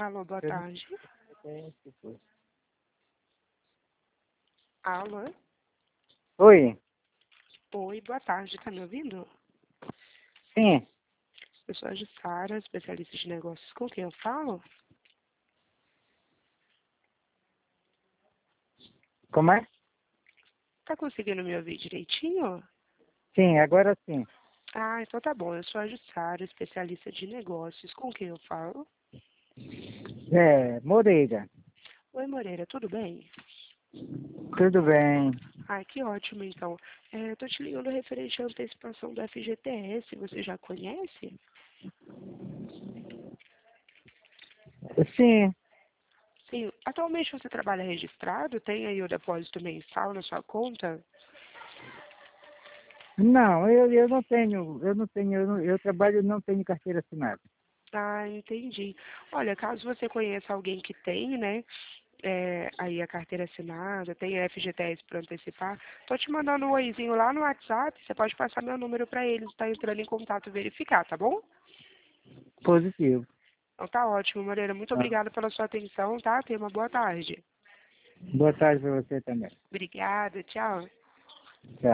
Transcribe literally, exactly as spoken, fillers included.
Alô, boa Eu não tarde. sei se foi. Alô? Oi, Oi, boa tarde, tá me ouvindo? sim, Eu sou a Jussara, especialista de negócios. Com quem eu falo? como é? Tá conseguindo me ouvir direitinho? Sim, agora sim. Ah, então tá bom. Eu sou a Jussara, especialista de negócios. Com quem eu falo? É, Moreira, Oi, Moreira, tudo bem? tudo bem? Ah, que ótimo, então. É, eu tô te ligando referente à antecipação do F G T S. Você já conhece? Sim, Sim. Atualmente você trabalha registrado? Tem aí o depósito mensal na sua conta? não, eu, eu não tenho, eu não tenho, eu, não- eu trabalho e não tenho carteira assinada. Ah, entendi. Olha, caso você conheça alguém que tem, né, é, aí a carteira assinada, tem a F G T S para antecipar, tô te mandando um oizinho lá no WhatsApp, você pode passar meu número para eles, tá entrando em contato e verificar, tá bom? Positivo. Então tá ótimo, Moreira. Muito Tá. obrigada pela sua atenção, tá? Tenha uma boa tarde. Boa tarde para você também. Obrigada, tchau. Tchau.